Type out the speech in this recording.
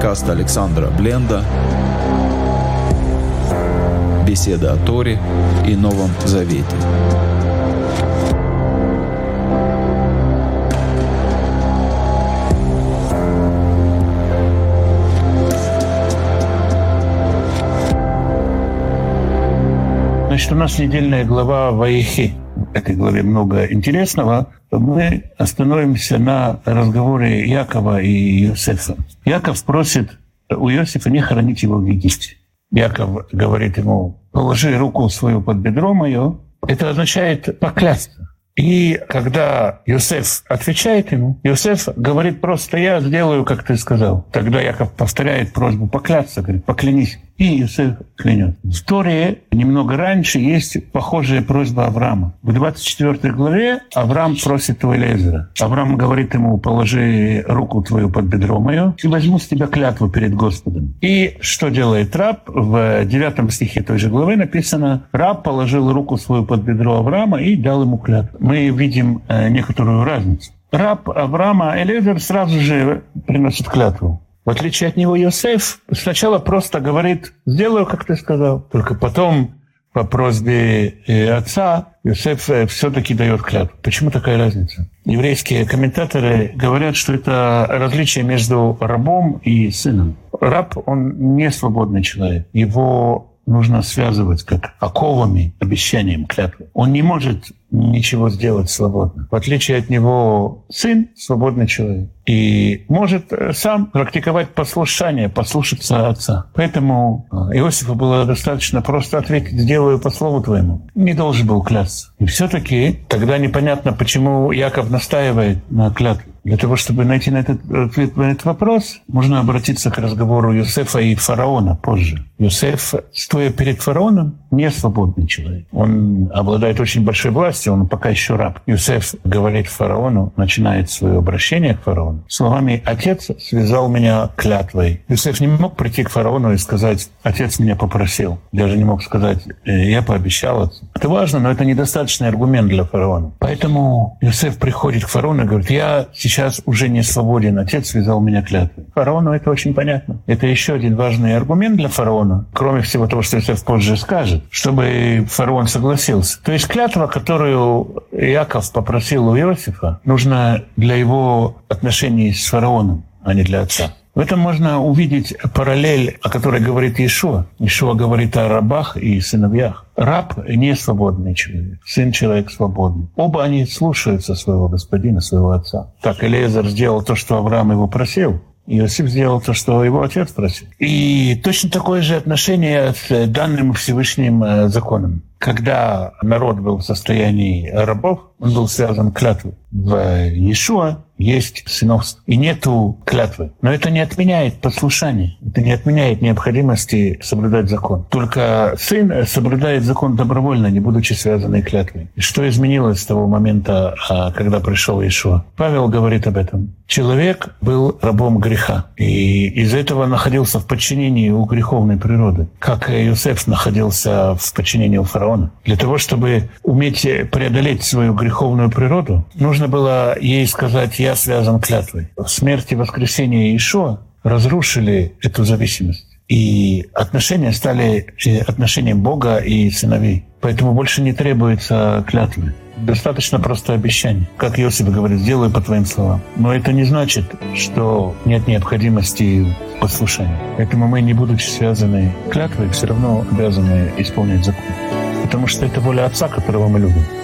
подкаст Александра Бленда «Беседа о Торе и Новом Завете». Значит, у нас недельная глава Ваихи. В этой главе много интересного. Мы остановимся на разговоре Якова и Иосифа. Яков просит у Иосифа не хоронить его в Египте. Яков говорит ему: положи руку свою под бедро мое. Это означает поклясться. И когда Иосиф отвечает ему, Иосиф говорит просто: я сделаю, как ты сказал. Тогда Яков повторяет просьбу поклясться, говорит: поклянись. И Иосиф клянет. В Торе немного раньше есть похожая просьба Авраама. В 24 главе Авраам просит у Элиэзера. Авраам говорит ему: положи руку твою под бедро мое и возьму с тебя клятву перед Господом. И что делает раб? В 9 стихе той же главы написано: раб положил руку свою под бедро Авраама и дал ему клятву. Мы видим некоторую разницу. Раб Авраама Элиэзер сразу же приносит клятву. В отличие от него Иосиф сначала просто говорит: сделаю, как ты сказал. Только потом по просьбе отца Иосиф все-таки дает клятву. Почему такая разница? Еврейские комментаторы говорят, что это различие между рабом и сыном. Раб, он не свободный человек. Его нужно связывать как оковами, обещанием, клятвы. Он не может ничего сделать свободно. В отличие от него сын — свободный человек. И может сам практиковать послушание, послушаться отца. Поэтому Иосифу было достаточно просто ответить: сделаю по слову твоему. Не должен был клясться. И все-таки тогда непонятно, почему Яков настаивает на клятве. Для того, чтобы найти ответ на этот вопрос, можно обратиться к разговору Иосифа и фараона позже. Иосиф, стоя перед фараоном, не свободный человек. Он обладает очень большой властью, он пока еще раб. Иосиф говорит фараону, начинает свое обращение к фараону словами: «Отец связал меня клятвой». Иосиф не мог прийти к фараону и сказать: «Отец меня попросил». Даже не мог сказать: «Я пообещал отцу». Это важно, но это недостаточный аргумент для фараона. Поэтому Иосиф приходит к фараону и говорит: «Я сейчас уже не свободен, отец связал меня клятвой». Фараону это очень понятно. Это еще один важный аргумент для фараона, кроме всего того, что Иосиф позже скажет, чтобы фараон согласился. То есть клятва, которую Яков попросил у Иосифа, нужна для его отношений с фараоном, а не для отца. В этом можно увидеть параллель, о которой говорит Иешуа. Иешуа говорит о рабах и сыновьях. Раб — не свободный человек, сын — человек свободный. Оба они слушаются своего господина, своего отца. Так Элиэзер сделал то, что Авраам его просил. Иосиф сделал то, что его отец просил. И точно такое же отношение с данным Всевышним законом. Когда народ был в состоянии рабов, он был связан клятвой. В Иешуа есть сыновство. И нету клятвы. Но это не отменяет послушание. Это не отменяет необходимости соблюдать закон. Только сын соблюдает закон добровольно, не будучи связанной клятвой. И что изменилось с того момента, когда пришел Иешуа? Павел говорит об этом. Человек был рабом греха. И из-за этого находился в подчинении у греховной природы. Как Иосиф находился в подчинении у фараона. Для того, чтобы уметь преодолеть свою греховную природу, нужно было ей сказать: «Я связан клятвой». Смерть и воскресение Иешуа разрушили эту зависимость. И отношения стали отношением Бога и сыновей. Поэтому больше не требуется клятвы. Достаточно просто обещание. Как Иосиф говорит: «Сделаю по твоим словам». Но это не значит, что нет необходимости в послушании. Поэтому мы, не будучи связаны клятвой, все равно обязаны исполнять закон. Потому что это воля Отца, которого мы любим.